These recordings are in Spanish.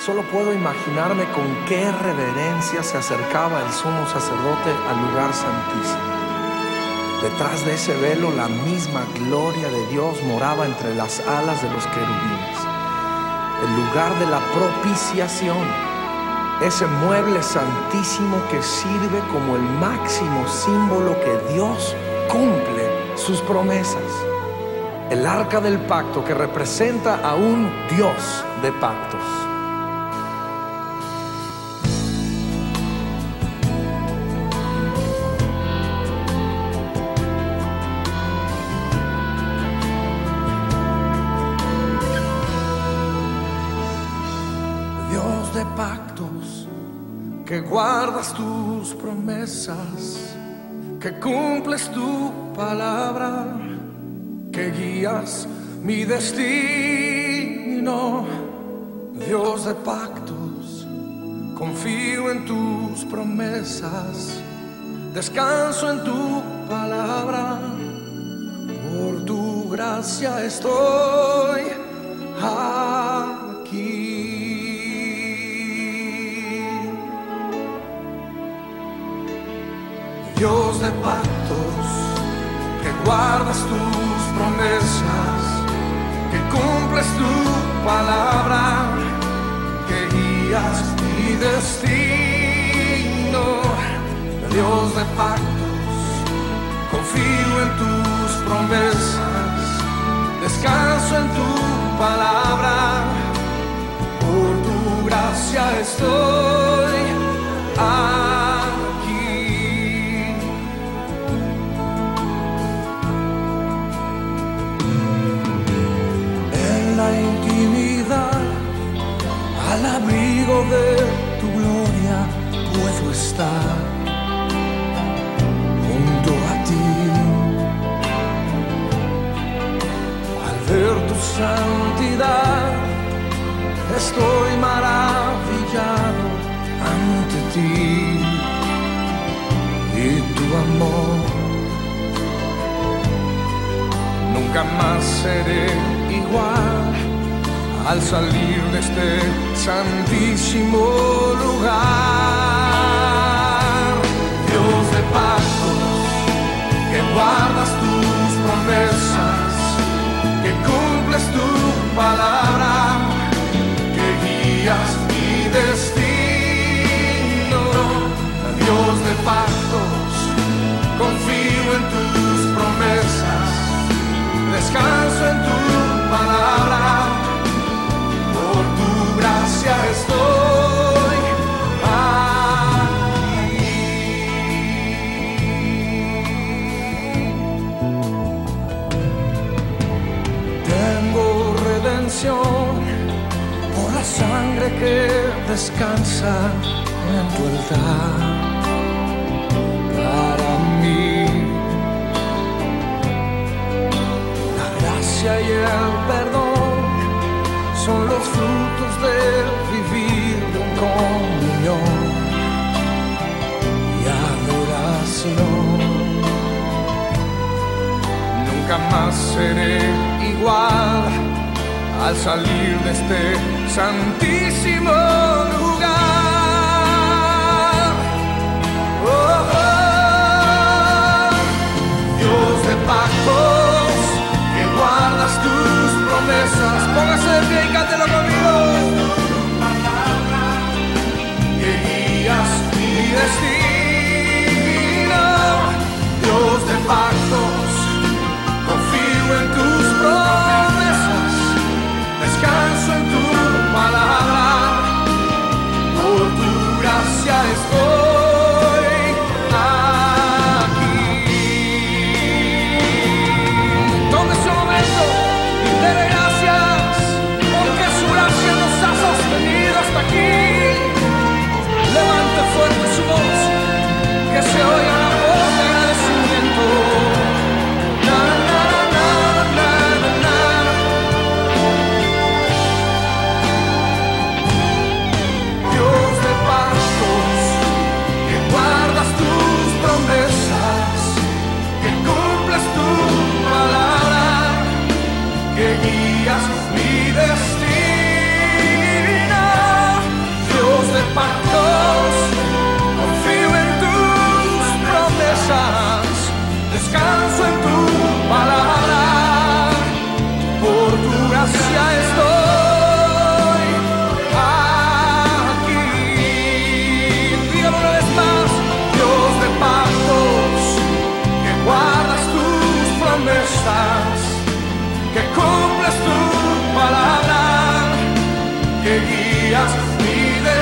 Solo puedo imaginarme con qué reverencia se acercaba el sumo sacerdote al lugar santísimo. Detrás de ese velo, la misma gloria de Dios moraba entre las alas de los querubines. El lugar de la propiciación, ese mueble santísimo que sirve como el máximo símbolo que Dios cumple sus promesas. El arca del pacto que representa a un Dios de pactos. Dios de pactos, que guardas tus promesas, que cumples tu palabra, que guías mi destino. Dios de pactos, confío en tus promesas, descanso en tu palabra. Por tu gracia estoy aquí. Dios de pactos, que guardas tus promesas, que cumples tu palabra, que guías mi destino. Dios de pactos, confío en tus promesas, descanso en tu palabra. Por tu gracia estoy aquí. En la intimidad, al abrigo de tu gloria, puedo estar junto a ti. Al ver tu santidad, estoy maravillado ante ti. Y tu amor, nunca más seré igual al salir de este santísimo lugar. Dios de pactos, que guardas tus promesas, que cumples tu palabra, que guías mi destino. Dios de pactos, confío en tus promesas, descanso en tu palabra. Por tu gracia estoy aquí. Tengo redención por la sangre que descansa en tu altar. Para mí, la gracia y el perdón son los frutos de vivir en comunión y adoración. Nunca más seré igual al salir de este santísimo lugar. Oh, oh. Dios de pactos, que guardas tus promesas. Póngase de pie y cántelo conmigo. Que guías mi destino. Dios de pactos, confío en tus promesas, descanso en tu palabra. gracia estoy aquí. Dígalo una vez más. Dios de pactos, que guardas tus promesas, que cumples tu palabra, que guías mi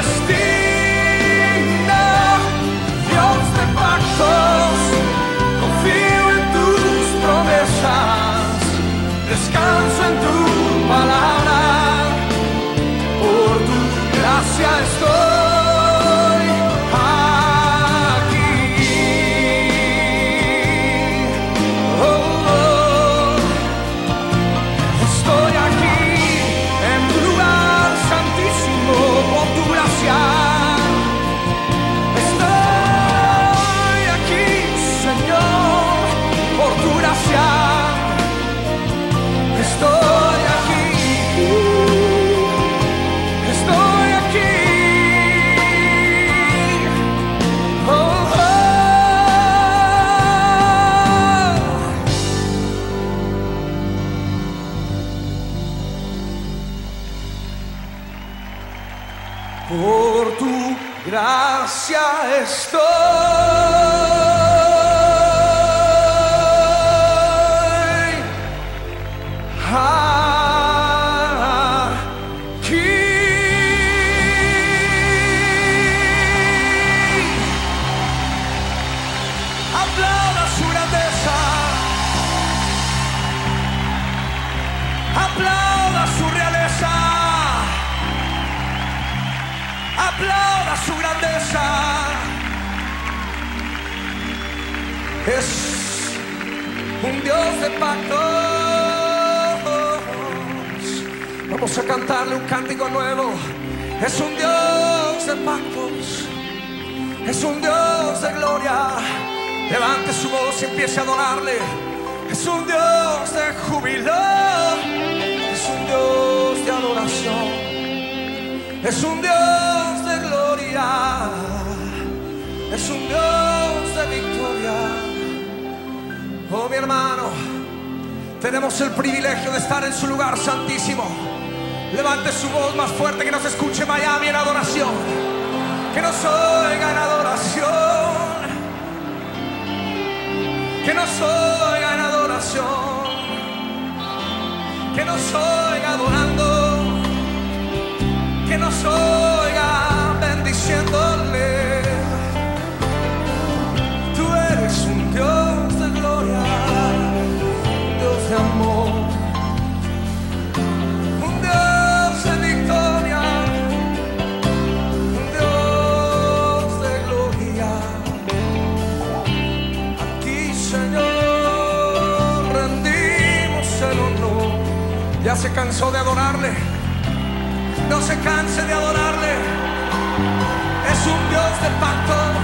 destino. Dios de pactos, confío en tus promesas, descanso en tu palabra, por tu gracia estoy aquí. Estoy aquí en tu lugar santísimo, por tu gracia. Estoy aquí, Señor, por tu gracia. Estoy aquí, estoy aquí. Oh, oh. Por tu gracia estoy aquí. Aplauda su grandeza, aplauda su realeza, aplauda su grandeza. Es un Dios de pactos. Vamos a cantarle un cántico nuevo. Es un Dios de pactos, es un Dios de gloria. Levante su voz y empiece a adorarle. Es un Dios de júbilo, es un Dios de adoración, es un Dios de gloria, es un Dios de victoria. Oh, mi hermano, tenemos el privilegio de estar en su lugar santísimo. Levante su voz más fuerte, que nos escuche Miami en adoración, que nos oiga en adoración, que nos oiga en adoración, que nos oiga adorando, que nos oiga bendiciéndole. Tú eres un Dios de gloria, Dios de amor, un Dios de victoria, un Dios de gloria. A ti, Señor, rendimos el honor. ¿Ya se cansó de adorarle? No se canse de adorarle. Es un Dios de pactos.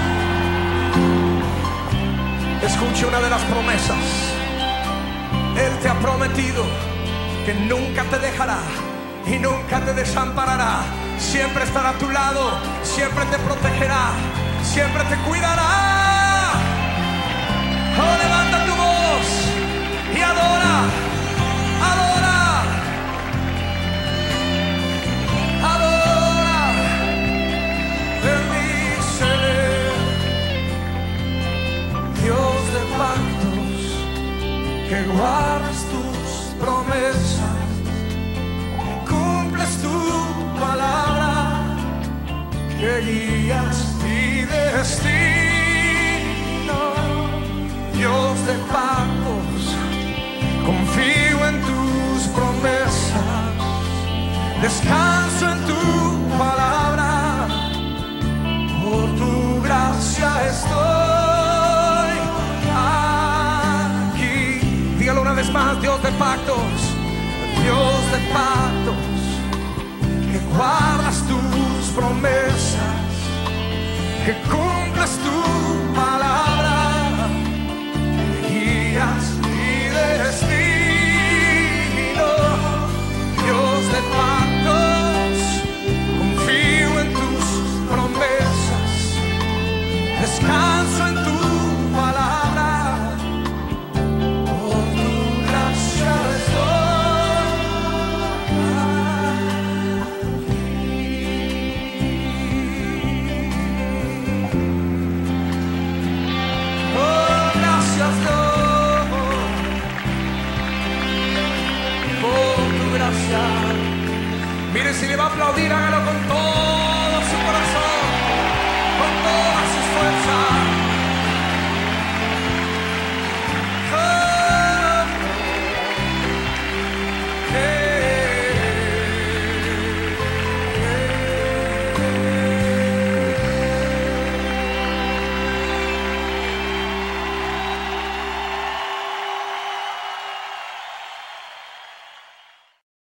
Escuche una de las promesas. Él te ha prometido que nunca te dejará y nunca te desamparará. Siempre estará a tu lado, siempre te protegerá, siempre te cuidará. Oh, levanta tu voz y adora, adora, adora, bendícele. Dios de pactos, que guardas tus promesas, cumples tu palabra, que guías mi destino. Dios de pactos, confío en tus promesas, descanso en tu palabra, por tu gracia estoy aquí. Dígalo una vez más. Dios de pactos, Dios de pactos, que guardas tus promesas, que cumples tu palabra, que guías mi destino. Dios de pactos, confío en tus promesas, descanso en tu palabra, por tu gracia estoy gracia. Mire, si le va a aplaudir, hágalo con todo.